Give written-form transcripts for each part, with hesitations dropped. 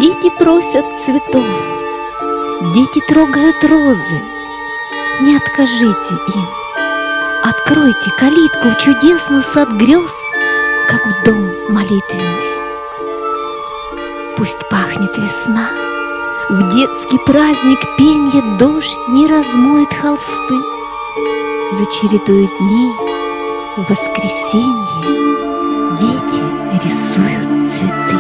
Дети просят цветов, дети трогают розы. Не откажите им. Откройте калитку в чудесный сад грез, как в дом молитвенный. Пусть пахнет весна, в детский праздник пенья дождь не размоет холсты. Зачередуют дней, в воскресенье дети рисуют цветы.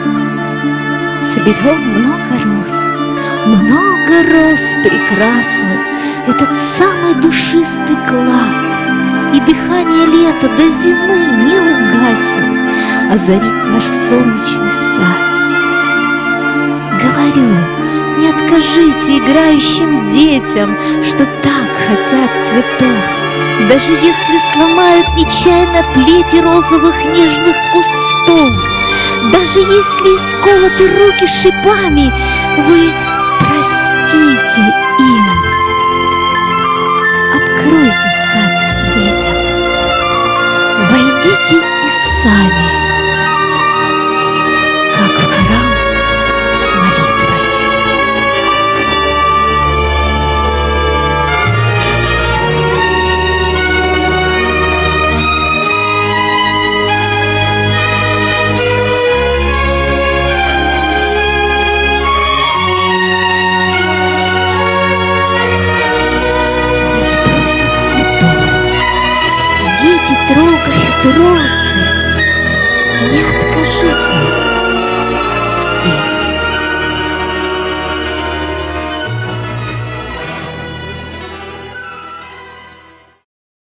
Соберем много роз прекрасных, этот самый душистый клад, и дыхание лета до зимы не угасит, озарит наш солнечный сад. Говорю, не откажите играющим детям, что так хотят цветов, даже если сломают нечаянно плети розовых нежных кустов, даже если исколоты руки шипами, вы простите им. Откройте сад детям, войдите и сами, как в храм с молитвами. Дети трогают розы, не откажите.